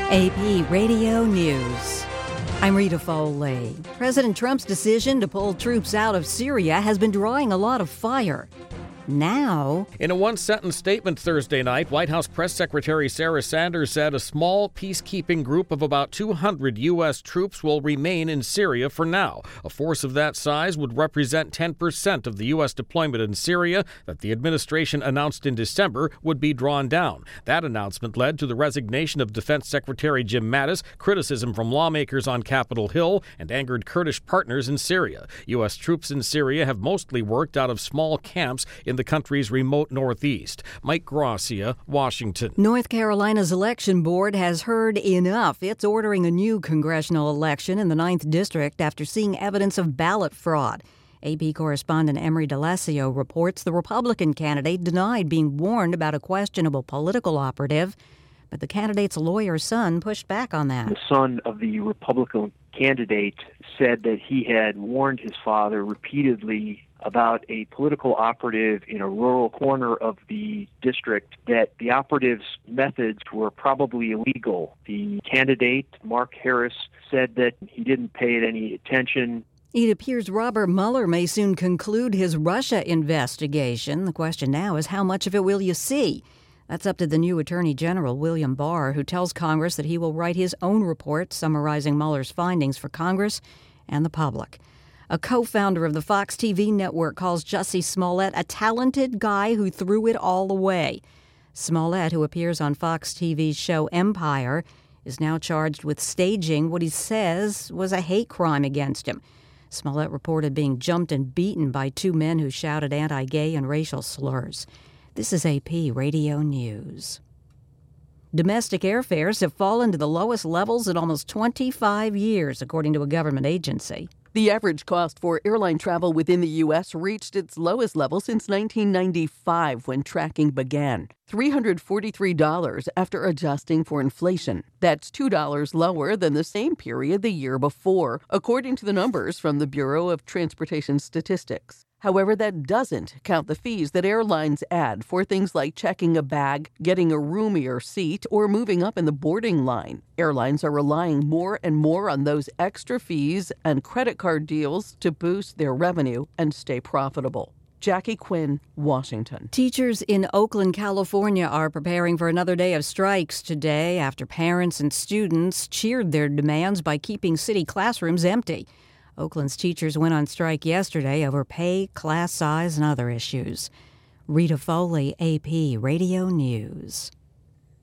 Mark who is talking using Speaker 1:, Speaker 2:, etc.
Speaker 1: AP Radio News. I'm Rita Foley. President Trump's decision to pull troops out of Syria has been drawing a lot of fire. Now,
Speaker 2: in a one-sentence statement Thursday night, White House Press Secretary Sarah Sanders said a small peacekeeping group of about 200 U.S. troops will remain in Syria for now. A force of that size would represent 10% of the U.S. deployment in Syria that the administration announced in December would be drawn down. That announcement led to the resignation of Defense Secretary Jim Mattis, criticism from lawmakers on Capitol Hill, and angered Kurdish partners in Syria. U.S. troops in Syria have mostly worked out of small camps in the country's remote northeast. Mike Gracia, Washington.
Speaker 1: North Carolina's election board has heard enough. It's ordering a new congressional election in the 9th District after seeing evidence of ballot fraud. AP correspondent Emery DeLacio reports the Republican candidate denied being warned about a questionable political operative, but the candidate's lawyer's son pushed back on that.
Speaker 3: The son of the Republican candidate said that he had warned his father repeatedly about a political operative in a rural corner of the district, that the operative's methods were probably illegal. The candidate, Mark Harris, said that he didn't pay it any attention.
Speaker 1: It appears Robert Mueller may soon conclude his Russia investigation. The question now is, how much of it will you see? That's up to the new Attorney General, William Barr, who tells Congress that he will write his own report summarizing Mueller's findings for Congress and the public. A co-founder of the Fox TV network calls Jussie Smollett a talented guy who threw it all away. Smollett, who appears on Fox TV's show Empire, is now charged with staging what he says was a hate crime against him. Smollett reported being jumped and beaten by two men who shouted anti-gay and racial slurs. This is AP Radio News. Domestic airfares have fallen to the lowest levels in almost 25 years, according to a government agency.
Speaker 4: The average cost for airline travel within the U.S. reached its lowest level since 1995 when tracking began. $343 after adjusting for inflation. That's $2 lower than the same period the year before, according to the numbers from the Bureau of Transportation Statistics. However, that doesn't count the fees that airlines add for things like checking a bag, getting a roomier seat, or moving up in the boarding line. Airlines are relying more and more on those extra fees and credit card deals to boost their revenue and stay profitable. Jackie Quinn, Washington.
Speaker 1: Teachers in Oakland, California are preparing for another day of strikes today after parents and students cheered their demands by keeping city classrooms empty. Oakland's teachers went on strike yesterday over pay, class size, and other issues. Rita Foley, AP Radio News.